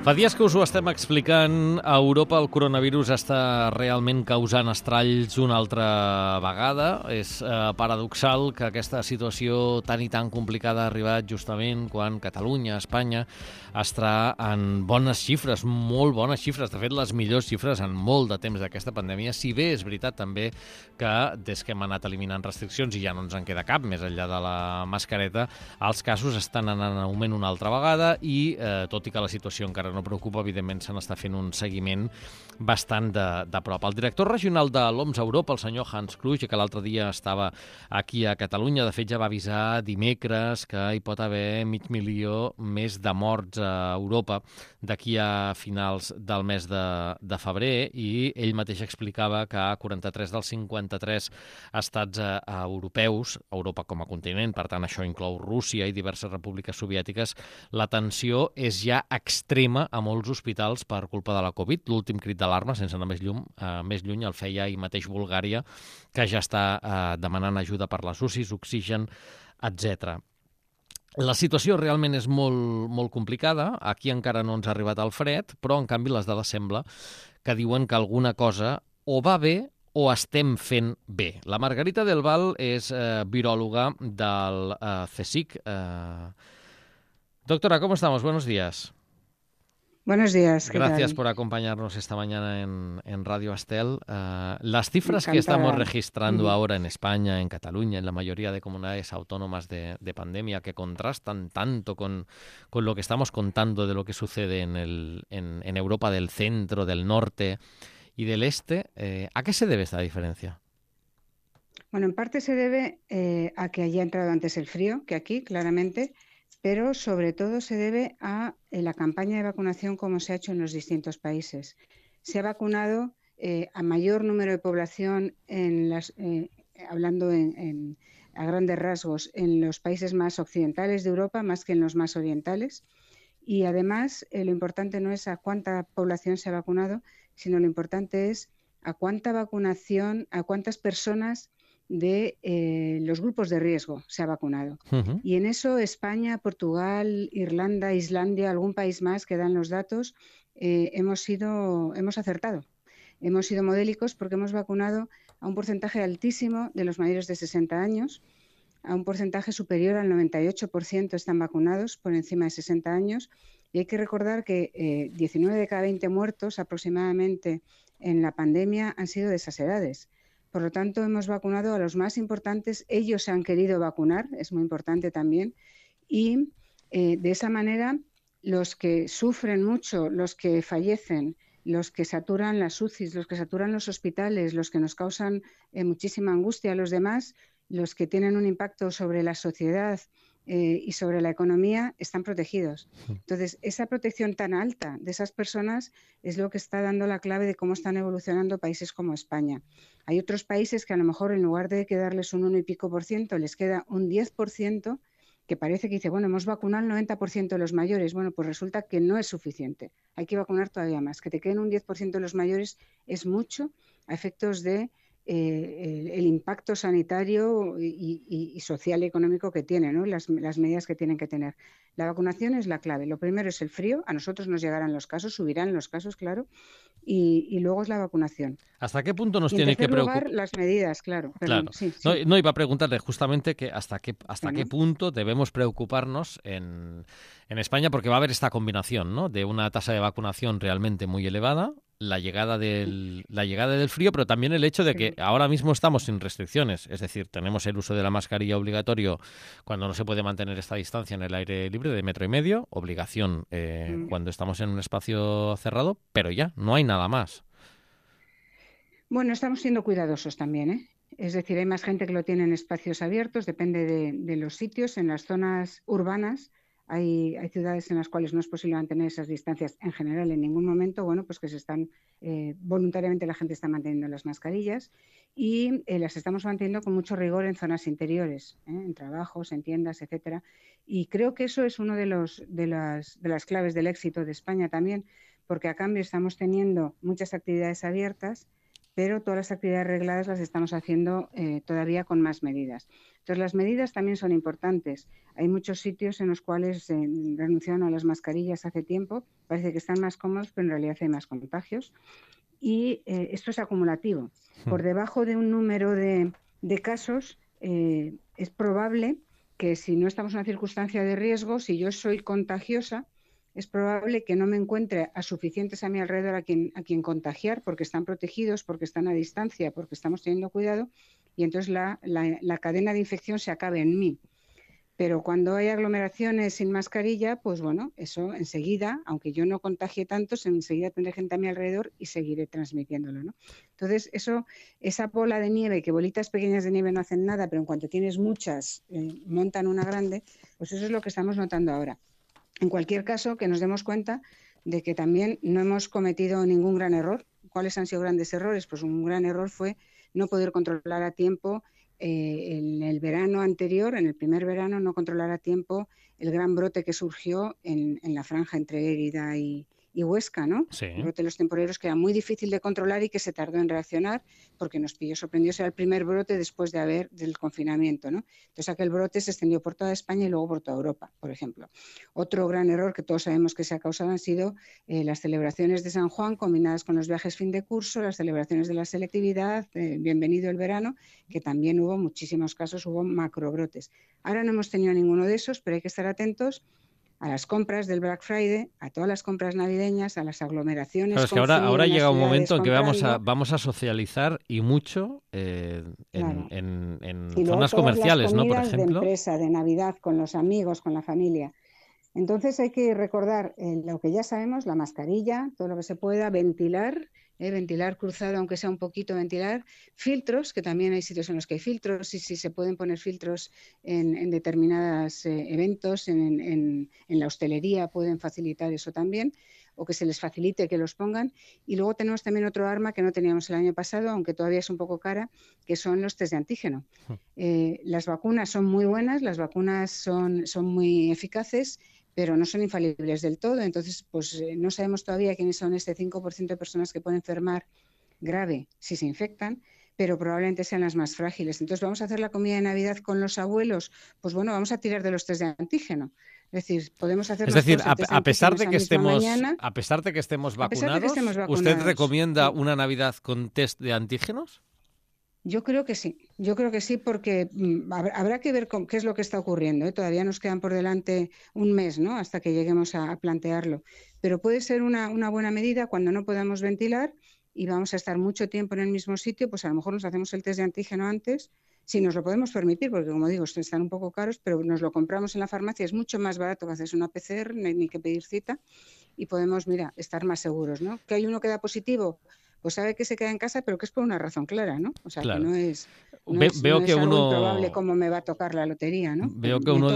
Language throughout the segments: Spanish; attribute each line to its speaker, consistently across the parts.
Speaker 1: Fa dies que us ho estem explicant. A Europa el coronavirus està realment causant estralls una altra vegada. És paradoxal que aquesta situació tan i tan complicada ha arribat justament quan Catalunya, Espanya, està en bones xifres, molt bones xifres. De fet, les millors xifres en molt de temps d'aquesta pandèmia. Si bé és veritat també que des que hem anat eliminant restriccions i ja no ens en queda cap, més enllà de la mascareta, els casos estan anant en augment una altra vegada i, tot i que la situació encara no preocupa, evidentment se n'està fent un seguiment bastant de prop. El director regional de l'OMS Europa, el senyor Hans Kluge, que l'altre dia estava aquí a Catalunya, de fet ja va avisar dimecres que hi pot haver 500.000 més de morts a Europa d'aquí a finals del mes de febrer, i ell mateix explicava que a 43 dels 53 estats europeus, Europa com a continent, per tant això inclou Rússia i diverses repúbliques soviètiques, la tensió és ja extrema a molts hospitals per culpa de la Covid. L'últim crit d'alarma, sense anar més lluny, el feia ahir mateix Bulgària, que ja està demanant ajuda per les UCIs, oxigen, etc. La situació realment és molt, molt complicada. Aquí encara no ens ha arribat el fred, però en canvi les dades sembla que diuen que alguna cosa o va bé o estem fent bé. La Margarita del Val és viròloga del CSIC. Doctora, ¿cómo estamos? Buenos días.
Speaker 2: Buenos días.
Speaker 1: Gracias por acompañarnos esta mañana en Radio Estel. Las cifras que estamos registrando ahora en España, en Cataluña, en la mayoría de comunidades autónomas de pandemia, que contrastan tanto con lo que estamos contando de lo que sucede en Europa del centro, del norte y del este, ¿a qué se debe esta diferencia?
Speaker 2: Bueno, en parte se debe a que haya entrado antes el frío que aquí, claramente, pero sobre todo se debe a la campaña de vacunación como se ha hecho en los distintos países. Se ha vacunado a mayor número de población, hablando a grandes rasgos, en los países más occidentales de Europa, más que en los más orientales. Y además, lo importante no es a cuánta población se ha vacunado, sino lo importante es a cuánta vacunación, a cuántas personas de los grupos de riesgo se ha vacunado. Uh-huh. Y en eso España, Portugal, Irlanda, Islandia, algún país más que dan los datos, hemos acertado. Hemos sido modélicos porque hemos vacunado a un porcentaje altísimo de los mayores de 60 años, a un porcentaje superior al 98% están vacunados por encima de 60 años. Y hay que recordar que 19 de cada 20 muertos aproximadamente en la pandemia han sido de esas edades. Por lo tanto, hemos vacunado a los más importantes. Ellos se han querido vacunar, es muy importante también. Y de esa manera, los que sufren mucho, los que fallecen, los que saturan las UCIs, los que saturan los hospitales, los que nos causan muchísima angustia a los demás, los que tienen un impacto sobre la sociedad y sobre la economía, están protegidos. Entonces, esa protección tan alta de esas personas es lo que está dando la clave de cómo están evolucionando países como España. Hay otros países que a lo mejor en lugar de quedarles un 1 y pico por ciento, les queda un 10%, que parece que dice, bueno, hemos vacunado el 90% de los mayores. Bueno, pues resulta que no es suficiente. Hay que vacunar todavía más. Que te queden un 10% de los mayores es mucho a efectos de el impacto sanitario y social y económico que tiene, ¿no? Las medidas que tienen que tener. La vacunación es la clave. Lo primero es el frío. A nosotros nos llegarán los casos, subirán los casos, claro. Y luego es la vacunación.
Speaker 1: ¿Hasta qué punto nos tiene que preocupar?
Speaker 2: Las medidas, claro. Perdón,
Speaker 1: claro.
Speaker 2: Sí.
Speaker 1: No, iba a preguntarle justamente que hasta qué punto debemos preocuparnos en España, porque va a haber esta combinación, ¿no? De una tasa de vacunación realmente muy elevada, la llegada del frío, pero también el hecho de que ahora mismo estamos sin restricciones, es decir, tenemos el uso de la mascarilla obligatorio cuando no se puede mantener esta distancia en el aire libre de 1,5 metros, obligación cuando estamos en un espacio cerrado, pero ya, no hay nada más.
Speaker 2: Bueno, estamos siendo cuidadosos también, ¿eh? Es decir, hay más gente que lo tiene en espacios abiertos, depende de los sitios. En las zonas urbanas hay ciudades en las cuales no es posible mantener esas distancias en general en ningún momento. Bueno, pues que se están voluntariamente la gente está manteniendo las mascarillas y las estamos manteniendo con mucho rigor en zonas interiores, en trabajos, en tiendas, etcétera. Y creo que eso es uno de las claves del éxito de España también, porque a cambio estamos teniendo muchas actividades abiertas pero todas las actividades regladas las estamos haciendo todavía con más medidas. Entonces, las medidas también son importantes. Hay muchos sitios en los cuales renunciaron a las mascarillas hace tiempo, parece que están más cómodos, pero en realidad hay más contagios. Y esto es acumulativo. Por debajo de un número de casos, es probable que si no estamos en una circunstancia de riesgo, si yo soy contagiosa, es probable que no me encuentre a suficientes a mi alrededor a quien contagiar, porque están protegidos, porque están a distancia, porque estamos teniendo cuidado, y entonces la cadena de infección se acabe en mí. Pero cuando hay aglomeraciones sin mascarilla, pues bueno, eso enseguida, aunque yo no contagie tanto, enseguida tendré gente a mi alrededor y seguiré transmitiéndolo, ¿no? Entonces, esa bola de nieve, que bolitas pequeñas de nieve no hacen nada, pero en cuanto tienes muchas, montan una grande, pues eso es lo que estamos notando ahora. En cualquier caso, que nos demos cuenta de que también no hemos cometido ningún gran error. ¿Cuáles han sido grandes errores? Pues un gran error fue no poder controlar a tiempo en el verano anterior, en el primer verano, no controlar a tiempo el gran brote que surgió en la franja entre Érida y Huesca, ¿no?
Speaker 1: Sí.
Speaker 2: El brote de los temporeros, que era muy difícil de controlar y que se tardó en reaccionar porque nos pilló sorprendidos. Era el primer brote después del confinamiento, ¿no? Entonces aquel brote se extendió por toda España y luego por toda Europa, por ejemplo. Otro gran error que todos sabemos que se ha causado han sido las celebraciones de San Juan combinadas con los viajes fin de curso, las celebraciones de la selectividad, bienvenido el verano, que también hubo muchísimos casos, hubo macrobrotes. Ahora no hemos tenido ninguno de esos, pero hay que estar atentos a las compras del Black Friday, a todas las compras navideñas, a las aglomeraciones.
Speaker 1: Claro, es que ahora llega un momento en que vamos a socializar y mucho
Speaker 2: claro.
Speaker 1: en
Speaker 2: y
Speaker 1: zonas comerciales, ¿no? Por ejemplo.
Speaker 2: De empresa, de Navidad, con los amigos, con la familia. Entonces hay que recordar lo que ya sabemos, la mascarilla, todo lo que se pueda, ventilar cruzado, aunque sea un poquito, ventilar, filtros, que también hay sitios en los que hay filtros, y si se pueden poner filtros en determinados eventos, en la hostelería pueden facilitar eso también, o que se les facilite que los pongan. Y luego tenemos también otro arma que no teníamos el año pasado, aunque todavía es un poco cara, que son los test de antígeno. Las vacunas son muy buenas, las vacunas son muy eficaces, pero no son infalibles del todo. Entonces, pues no sabemos todavía quiénes son este 5% de personas que pueden enfermar grave si se infectan, pero probablemente sean las más frágiles. Entonces, ¿vamos a hacer la comida de Navidad con los abuelos? Pues bueno, vamos a tirar de los test de antígeno. Es decir, podemos hacer
Speaker 1: a pesar de que estemos vacunados, ¿usted recomienda una Navidad con test de antígenos?
Speaker 2: Yo creo que sí, porque habrá que ver qué es lo que está ocurriendo, ¿eh? Todavía nos quedan por delante un mes, ¿no? Hasta que lleguemos a plantearlo. Pero puede ser una buena medida cuando no podamos ventilar y vamos a estar mucho tiempo en el mismo sitio, pues a lo mejor nos hacemos el test de antígeno antes, si nos lo podemos permitir, porque como digo, están un poco caros, pero nos lo compramos en la farmacia, es mucho más barato que hacerse una PCR, ni que pedir cita, y podemos, estar más seguros, ¿no? Que hay uno que da positivo, pues sabe que se queda en casa, pero que es por una razón clara, ¿no? O sea,
Speaker 1: claro.
Speaker 2: Que no es
Speaker 1: algo
Speaker 2: improbable como me va a tocar la lotería, ¿no?
Speaker 1: Veo que uno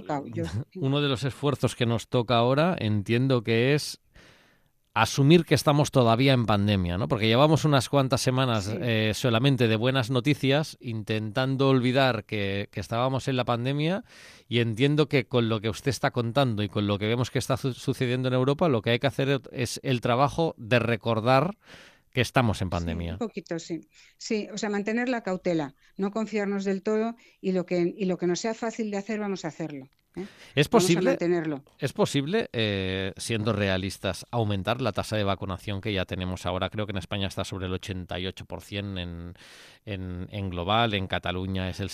Speaker 1: de los esfuerzos que nos toca ahora, entiendo que es asumir que estamos todavía en pandemia, ¿no? Porque llevamos unas cuantas semanas solamente de buenas noticias, intentando olvidar que estábamos en la pandemia, y entiendo que con lo que usted está contando y con lo que vemos que está sucediendo en Europa, lo que hay que hacer es el trabajo de recordar que estamos en pandemia.
Speaker 2: Sí, un poquito, sí. Sí, o sea, mantener la cautela, no confiarnos del todo, y lo que nos sea fácil de hacer, vamos a hacerlo.
Speaker 1: ¿Es posible,
Speaker 2: vamos a mantenerlo.
Speaker 1: ¿Es posible, siendo realistas, aumentar la tasa de vacunación que ya tenemos ahora? Creo que en España está sobre el 88% en global, en Cataluña es el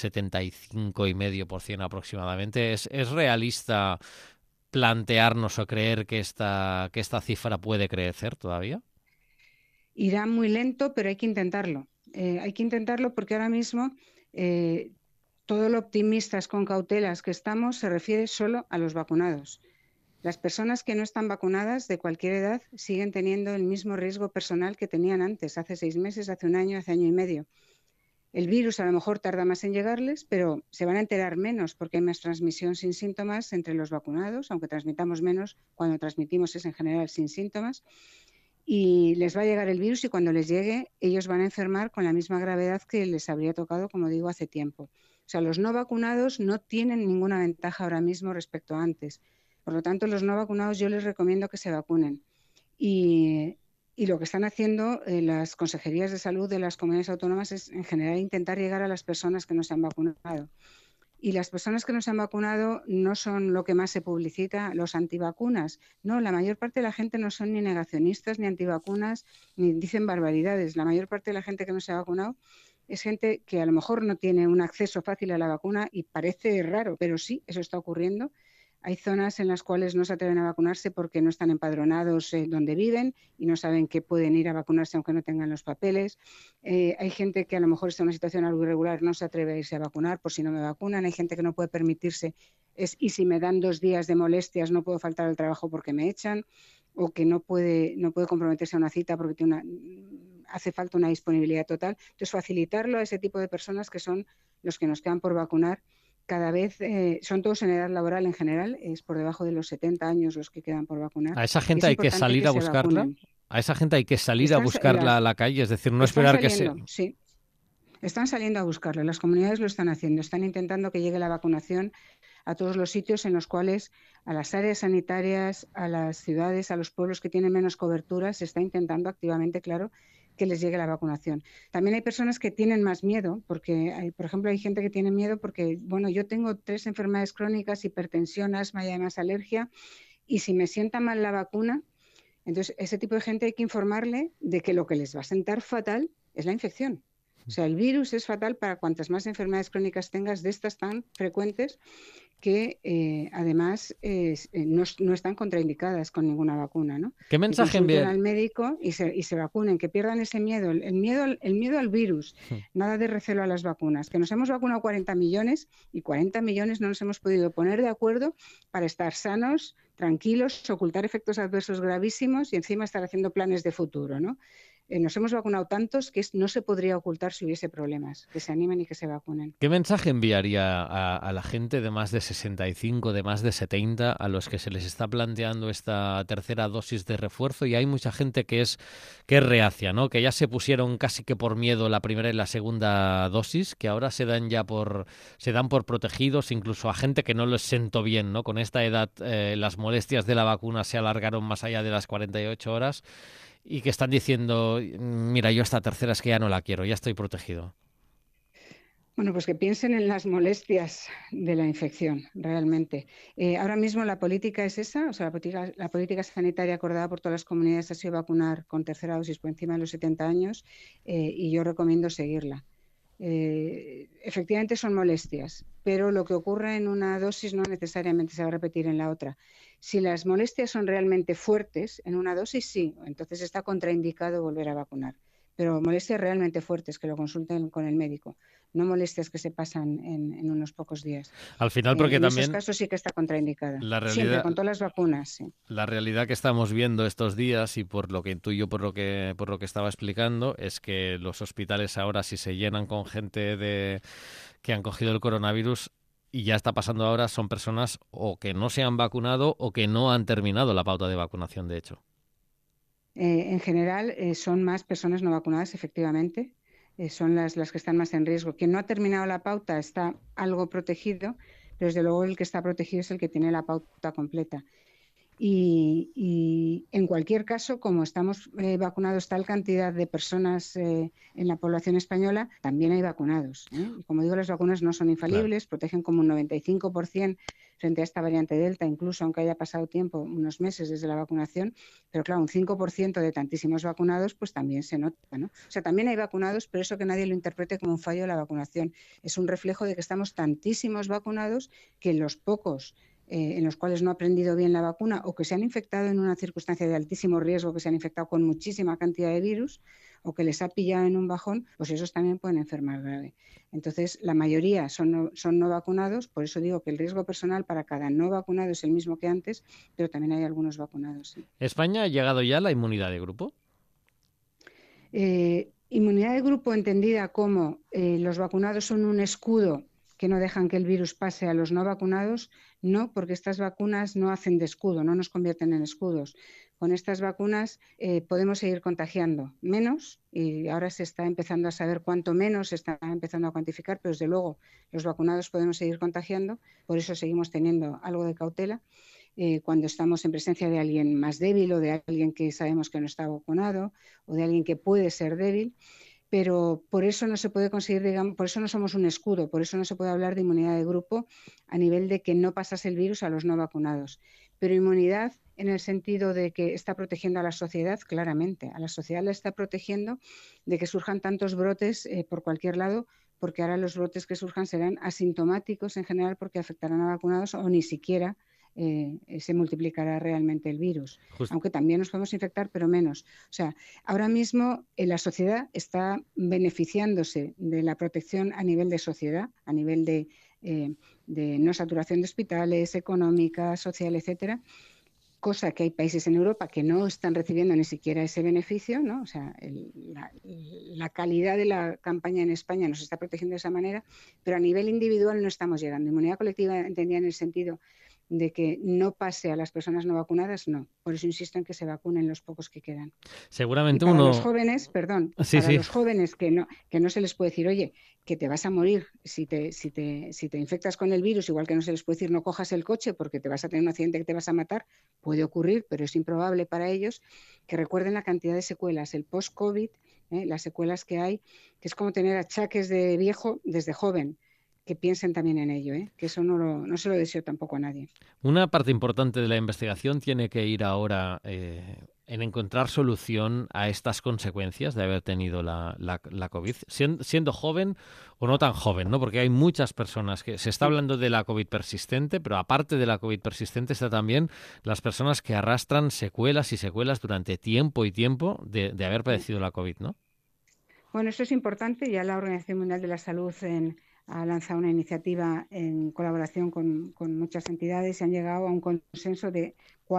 Speaker 1: 75,5% aproximadamente. ¿Es realista plantearnos o creer que esta cifra puede crecer todavía?
Speaker 2: Irá muy lento, pero hay que intentarlo. Hay que intentarlo porque ahora mismo todo lo optimistas con cautelas que estamos se refiere solo a los vacunados. Las personas que no están vacunadas de cualquier edad siguen teniendo el mismo riesgo personal que tenían antes, hace 6 meses, hace un año, hace año y medio. El virus a lo mejor tarda más en llegarles, pero se van a enterar menos porque hay más transmisión sin síntomas entre los vacunados, aunque transmitamos menos, cuando transmitimos es en general sin síntomas. Y les va a llegar el virus, y cuando les llegue ellos van a enfermar con la misma gravedad que les habría tocado, como digo, hace tiempo. O sea, los no vacunados no tienen ninguna ventaja ahora mismo respecto a antes. Por lo tanto, los no vacunados yo les recomiendo que se vacunen. Y Y lo que están haciendo las consejerías de salud de las comunidades autónomas es, en general, intentar llegar a las personas que no se han vacunado. Y las personas que no se han vacunado no son lo que más se publicita, los antivacunas. No, la mayor parte de la gente no son ni negacionistas, ni antivacunas, ni dicen barbaridades. La mayor parte de la gente que no se ha vacunado es gente que a lo mejor no tiene un acceso fácil a la vacuna y parece raro, pero sí, eso está ocurriendo. Hay zonas en las cuales no se atreven a vacunarse porque no están empadronados donde viven y no saben que pueden ir a vacunarse aunque no tengan los papeles. Hay gente que a lo mejor está en una situación algo irregular, no se atreve a irse a vacunar por si no me vacunan. Hay gente que no puede permitirse, y si me dan 2 días de molestias no puedo faltar al trabajo porque me echan, o que no puede comprometerse a una cita porque hace falta una disponibilidad total. Entonces, facilitarlo a ese tipo de personas que son los que nos quedan por vacunar. Cada vez son todos en edad laboral en general, es por debajo de los 70 años los que quedan por vacunar.
Speaker 1: ¿A esa gente hay que salir a buscarla? ¿A esa gente hay que salir a buscarla a la calle? Es decir, no esperar que se...
Speaker 2: Sí, están saliendo a buscarla. Las comunidades lo están haciendo. Están intentando que llegue la vacunación a todos los sitios en los cuales, a las áreas sanitarias, a las ciudades, a los pueblos que tienen menos cobertura, se está intentando activamente, claro, que les llegue la vacunación. También hay personas que tienen más miedo, porque, por ejemplo, hay gente que tiene miedo porque, bueno, yo tengo 3 enfermedades crónicas, hipertensión, asma y además alergia, y si me sienta mal la vacuna, entonces ese tipo de gente hay que informarle de que lo que les va a sentar fatal es la infección. O sea, el virus es fatal para cuantas más enfermedades crónicas tengas, de estas tan frecuentes, que además no están contraindicadas con ninguna vacuna, ¿no?
Speaker 1: ¿Qué mensaje enviar?
Speaker 2: al médico y se vacunen, que pierdan ese miedo, el miedo al virus, nada de recelo a las vacunas, que nos hemos vacunado 40 millones y 40 millones no nos hemos podido poner de acuerdo para estar sanos, tranquilos, ocultar efectos adversos gravísimos y encima estar haciendo planes de futuro, ¿no? Nos hemos vacunado tantos que no se podría ocultar si hubiese problemas. Que se animen y que se vacunen.
Speaker 1: ¿Qué mensaje enviaría a la gente de más de 65, de más de 70, a los que se les está planteando esta tercera dosis de refuerzo? Y hay mucha gente que es reacia, ¿no? Que ya se pusieron casi que por miedo la primera y la segunda dosis, que ahora se dan por protegidos, incluso a gente que no les sentó bien, ¿no? Con esta edad las molestias de la vacuna se alargaron más allá de las 48 horas. Y que están diciendo, mira, yo esta tercera es que ya no la quiero, ya estoy protegido.
Speaker 2: Bueno, pues que piensen en las molestias de la infección, realmente. Ahora mismo la política es esa, o sea, la política sanitaria acordada por todas las comunidades ha sido vacunar con tercera dosis por encima de los 70 años y yo recomiendo seguirla. Efectivamente son molestias, pero lo que ocurre en una dosis no necesariamente se va a repetir en la otra. Si las molestias son realmente fuertes en una dosis, sí, entonces está contraindicado volver a vacunar. Pero molestias realmente fuertes, que lo consulten con el médico, no molestias que se pasan en unos pocos días.
Speaker 1: Al final, porque
Speaker 2: en
Speaker 1: también...
Speaker 2: esos casos sí que está contraindicada.
Speaker 1: La realidad,
Speaker 2: siempre, con todas las vacunas, sí.
Speaker 1: La realidad que estamos viendo estos días, y por lo que intuyo, por lo que estaba explicando, es que los hospitales ahora, si se llenan con gente que han cogido el coronavirus, y ya está pasando ahora, son personas o que no se han vacunado o que no han terminado la pauta de vacunación, de hecho.
Speaker 2: En general, son más personas no vacunadas, efectivamente. Son las que están más en riesgo. Quien no ha terminado la pauta está algo protegido, pero desde luego el que está protegido es el que tiene la pauta completa. Y en cualquier caso, como estamos vacunados tal cantidad de personas en la población española, también hay vacunados. Y como digo, las vacunas no son infalibles, claro. Protegen como un 95% frente a esta variante Delta, incluso aunque haya pasado tiempo, unos meses desde la vacunación, pero claro, un 5% de tantísimos vacunados, pues también se nota, ¿no? O sea, también hay vacunados, pero eso que nadie lo interprete como un fallo de la vacunación. Es un reflejo de que estamos tantísimos vacunados que los pocos en los cuales no ha aprendido bien la vacuna o que se han infectado en una circunstancia de altísimo riesgo, que se han infectado con muchísima cantidad de virus o que les ha pillado en un bajón, pues esos también pueden enfermar grave. Entonces, la mayoría son no vacunados, por eso digo que el riesgo personal para cada no vacunado es el mismo que antes, pero también hay algunos vacunados. ¿Sí?
Speaker 1: ¿España ha llegado ya a la inmunidad de grupo?
Speaker 2: Inmunidad de grupo entendida como los vacunados son un escudo que no dejan que el virus pase a los no vacunados, no, porque estas vacunas no hacen de escudo, no nos convierten en escudos. Con estas vacunas podemos seguir contagiando menos, y ahora se está empezando a saber cuánto menos se está empezando a cuantificar, pero desde luego los vacunados podemos seguir contagiando, por eso seguimos teniendo algo de cautela. cuando estamos en presencia de alguien más débil o de alguien que sabemos que no está vacunado o de alguien que puede ser débil. Pero por eso no se puede conseguir, digamos, por eso no somos un escudo, por eso no se puede hablar de inmunidad de grupo a nivel de que no pasase el virus a los no vacunados. Pero inmunidad en el sentido de que está protegiendo a la sociedad, claramente. A la sociedad la está protegiendo de que surjan tantos brotes por cualquier lado, porque ahora los brotes que surjan serán asintomáticos en general porque afectarán a vacunados o ni siquiera se multiplicará realmente el virus. Aunque también nos podemos infectar, pero menos. O sea, ahora mismo la sociedad está beneficiándose de la protección a nivel de sociedad, a nivel de no saturación de hospitales, económica, social, etcétera, cosa que hay países en Europa que no están recibiendo ni siquiera ese beneficio, ¿no? O sea, la calidad de la campaña en España nos está protegiendo de esa manera, pero a nivel individual no estamos llegando. Inmunidad colectiva entendía en el sentido de que no pase a las personas no vacunadas, no. Por eso insisto en que se vacunen los pocos que quedan.
Speaker 1: Seguramente
Speaker 2: y para los jóvenes, perdón, los jóvenes que no se les puede decir, oye, que te vas a morir si te infectas con el virus, igual que no se les puede decir no cojas el coche porque te vas a tener un accidente que te vas a matar, puede ocurrir, pero es improbable para ellos, que recuerden la cantidad de secuelas, el post-COVID, las secuelas que hay, que es como tener achaques de viejo desde joven. Que piensen también en ello, que eso no se lo deseo tampoco a nadie.
Speaker 1: Una parte importante de la investigación tiene que ir ahora en encontrar solución a estas consecuencias de haber tenido la COVID, siendo joven o no tan joven, ¿no? Porque hay muchas personas que se está hablando de la COVID persistente, pero aparte de la COVID persistente está también las personas que arrastran secuelas y secuelas durante tiempo y tiempo de haber padecido la COVID, ¿no?
Speaker 2: Bueno, esto es importante. Ya la Organización Mundial de la Salud ha lanzado una iniciativa en colaboración con muchas entidades y han llegado a un consenso de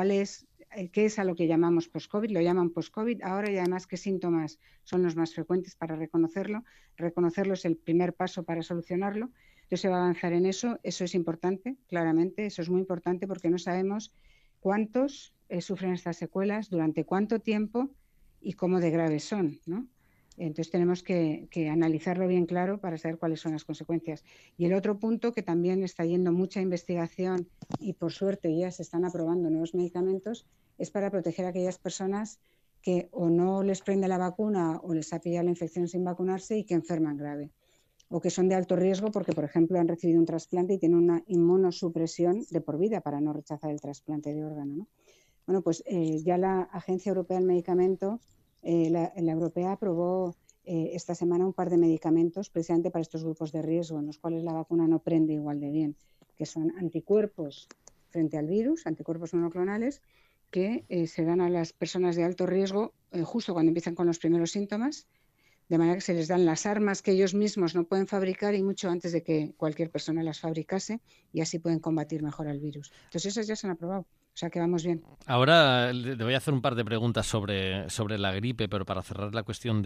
Speaker 2: qué es a lo que llamamos post-COVID, lo llaman post-COVID ahora, y además qué síntomas son los más frecuentes para reconocerlo. Reconocerlo es el primer paso para solucionarlo. Entonces se va a avanzar en eso. Eso es importante, claramente. Eso es muy importante porque no sabemos cuántos sufren estas secuelas, durante cuánto tiempo y cómo de graves son, ¿no? Entonces tenemos que analizarlo bien claro para saber cuáles son las consecuencias. Y el otro punto, que también está yendo mucha investigación y por suerte ya se están aprobando nuevos medicamentos, es para proteger a aquellas personas que o no les prende la vacuna o les ha pillado la infección sin vacunarse y que enferman grave. O que son de alto riesgo porque, por ejemplo, han recibido un trasplante y tienen una inmunosupresión de por vida para no rechazar el trasplante de órgano, ¿no? Bueno, pues ya la Agencia Europea del Medicamento, la europea, aprobó esta semana un par de medicamentos precisamente para estos grupos de riesgo en los cuales la vacuna no prende igual de bien, que son anticuerpos frente al virus, anticuerpos monoclonales, que se dan a las personas de alto riesgo justo cuando empiezan con los primeros síntomas, de manera que se les dan las armas que ellos mismos no pueden fabricar y mucho antes de que cualquier persona las fabricase, y así pueden combatir mejor al virus. Entonces esas ya se han aprobado. O sea que vamos bien.
Speaker 1: Ahora le voy a hacer un par de preguntas sobre la gripe, pero para cerrar la cuestión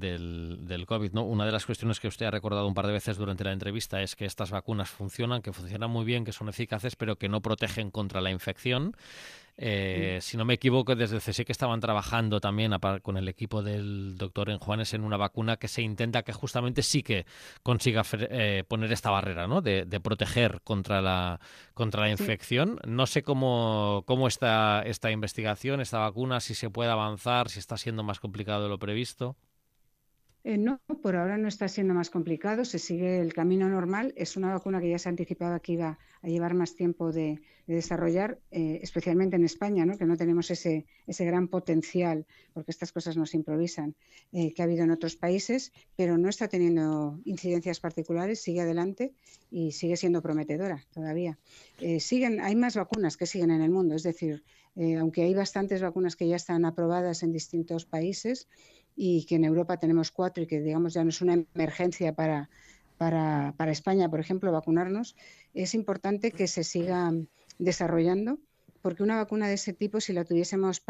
Speaker 1: del COVID, ¿no? Una de las cuestiones que usted ha recordado un par de veces durante la entrevista es que estas vacunas funcionan, que funcionan muy bien, que son eficaces, pero que no protegen contra la infección. Si no me equivoco, desde el CSIC que estaban trabajando también con el equipo del doctor Enjuanes en una vacuna que se intenta que justamente sí que consiga poner esta barrera, ¿no? de proteger contra la infección. No sé cómo está esta investigación, esta vacuna, si se puede avanzar, si está siendo más complicado de lo previsto.
Speaker 2: No, por ahora no está siendo más complicado, se sigue el camino normal. Es una vacuna que ya se anticipaba que iba a llevar más tiempo de desarrollar, especialmente en España, ¿no? Que no tenemos ese gran potencial, porque estas cosas no se improvisan, que ha habido en otros países, pero no está teniendo incidencias particulares, sigue adelante y sigue siendo prometedora todavía. Hay más vacunas que siguen en el mundo, es decir, aunque hay bastantes vacunas que ya están aprobadas en distintos países, y que en Europa tenemos 4 y que, digamos, ya no es una emergencia para España, por ejemplo, vacunarnos, es importante que se siga desarrollando, porque una vacuna de ese tipo, si la tuviésemos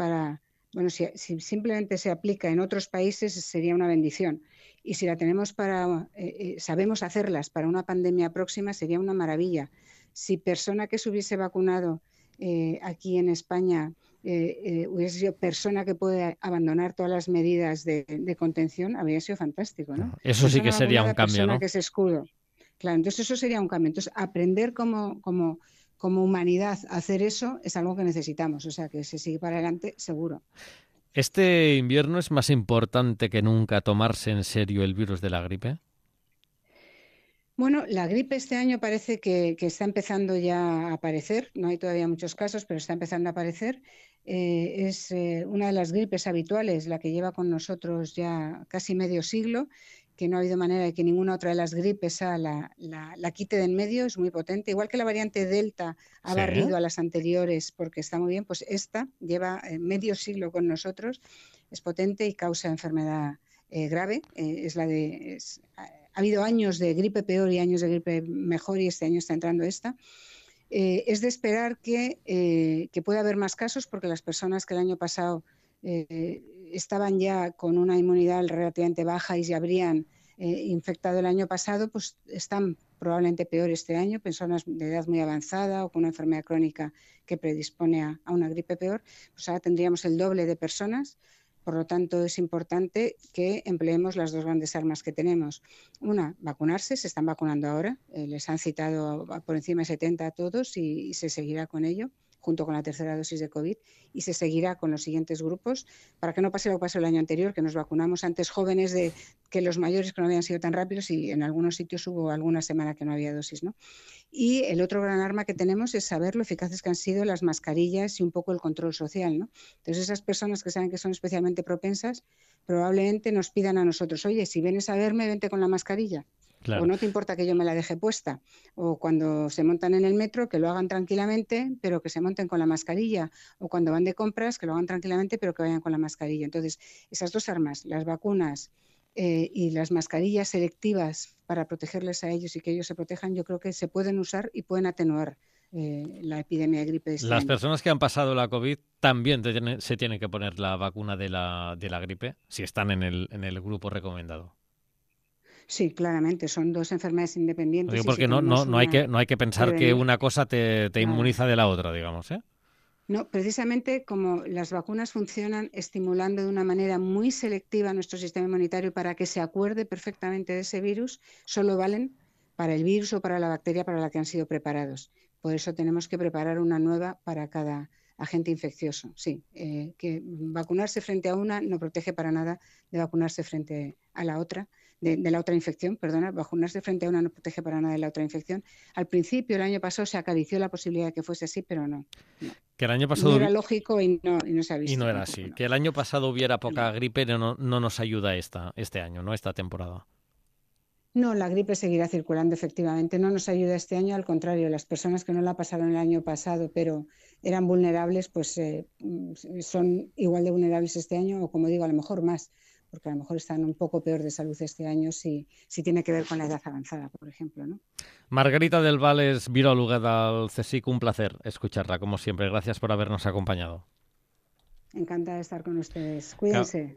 Speaker 2: si simplemente se aplica en otros países, sería una bendición. Y si la tenemos sabemos hacerlas para una pandemia próxima, sería una maravilla. Si persona que se hubiese vacunado aquí en España hubiese sido persona que puede abandonar todas las medidas de contención, habría sido fantástico, ¿no?
Speaker 1: Eso sí que sería un cambio, ¿no?
Speaker 2: Que es escudo. Claro, entonces eso sería un cambio. Entonces, aprender cómo como humanidad hacer eso es algo que necesitamos. O sea, que se sigue para adelante, seguro.
Speaker 1: ¿Este invierno es más importante que nunca tomarse en serio el virus de la gripe?
Speaker 2: Bueno, la gripe este año parece que está empezando ya a aparecer. No hay todavía muchos casos, pero está empezando a aparecer. Es una de las gripes habituales, la que lleva con nosotros ya casi medio siglo, que no ha habido manera de que ninguna otra de las gripes la quite de en medio. Es muy potente. Igual que la variante Delta ha
Speaker 1: Sí.
Speaker 2: barrido a las anteriores porque está muy bien, pues esta lleva medio siglo con nosotros. Es potente y causa enfermedad grave. Ha habido años de gripe peor y años de gripe mejor y este año está entrando esta. Es de esperar que pueda haber más casos porque las personas que el año pasado estaban ya con una inmunidad relativamente baja y se habrían infectado el año pasado, pues están probablemente peor este año, personas de edad muy avanzada o con una enfermedad crónica que predispone a una gripe peor, pues ahora tendríamos el doble de personas. Por lo tanto, es importante que empleemos las dos grandes armas que tenemos. Una, vacunarse, se están vacunando ahora, les han citado por encima de 70 a todos y se seguirá con ello, junto con la tercera dosis de COVID, y se seguirá con los siguientes grupos, para que no pase lo que pasó el año anterior, que nos vacunamos antes jóvenes que los mayores, que no habían sido tan rápidos, y en algunos sitios hubo alguna semana que no había dosis, ¿no? Y el otro gran arma que tenemos es saber lo eficaces que han sido las mascarillas y un poco el control social, ¿no? Entonces, esas personas que saben que son especialmente propensas probablemente nos pidan a nosotros, oye, si vienes a verme, vente con la mascarilla.
Speaker 1: Claro.
Speaker 2: O no te importa que yo me la deje puesta. O cuando se montan en el metro, que lo hagan tranquilamente, pero que se monten con la mascarilla. O cuando van de compras, que lo hagan tranquilamente, pero que vayan con la mascarilla. Entonces, esas dos armas, las vacunas y las mascarillas selectivas para protegerles a ellos y que ellos se protejan, yo creo que se pueden usar y pueden atenuar la epidemia de gripe de este
Speaker 1: Las
Speaker 2: año.
Speaker 1: personas que han pasado la COVID también se tienen que poner la vacuna de la gripe si están en el grupo recomendado.
Speaker 2: Sí, claramente, son dos enfermedades
Speaker 1: Lo digo
Speaker 2: independientes y si
Speaker 1: porque no,
Speaker 2: tenemos
Speaker 1: no,
Speaker 2: una
Speaker 1: no hay que pensar que
Speaker 2: prevenir,
Speaker 1: una cosa te
Speaker 2: nada.
Speaker 1: inmuniza de la otra, digamos, ¿eh?
Speaker 2: No, precisamente como las vacunas funcionan estimulando de una manera muy selectiva nuestro sistema inmunitario para que se acuerde perfectamente de ese virus, solo valen para el virus o para la bacteria para la que han sido preparados. Por eso tenemos que preparar una nueva para cada agente infeccioso. Sí, que vacunarse frente a una no protege para nada de vacunarse frente a la otra, de la otra infección, perdona, vacunarse frente a una no protege para nada de la otra infección. Al principio, el año pasado, se acarició la posibilidad de que fuese así, pero no.
Speaker 1: Que el año
Speaker 2: No
Speaker 1: pasado
Speaker 2: era lógico y no se ha
Speaker 1: y
Speaker 2: visto
Speaker 1: no era
Speaker 2: tampoco,
Speaker 1: así.
Speaker 2: no.
Speaker 1: Que el año pasado hubiera poca gripe no nos ayuda este año, ¿no? Esta temporada.
Speaker 2: No, la gripe seguirá circulando efectivamente. No nos ayuda este año, al contrario, las personas que no la pasaron el año pasado, pero eran vulnerables, pues son igual de vulnerables este año, o como digo, a lo mejor más, porque a lo mejor están un poco peor de salud este año si tiene que ver con la edad avanzada, por ejemplo, ¿no?
Speaker 1: Margarita del Val es viróloga del CSIC. Un placer escucharla, como siempre. Gracias por habernos acompañado.
Speaker 2: Encantada de estar con ustedes. Cuídense.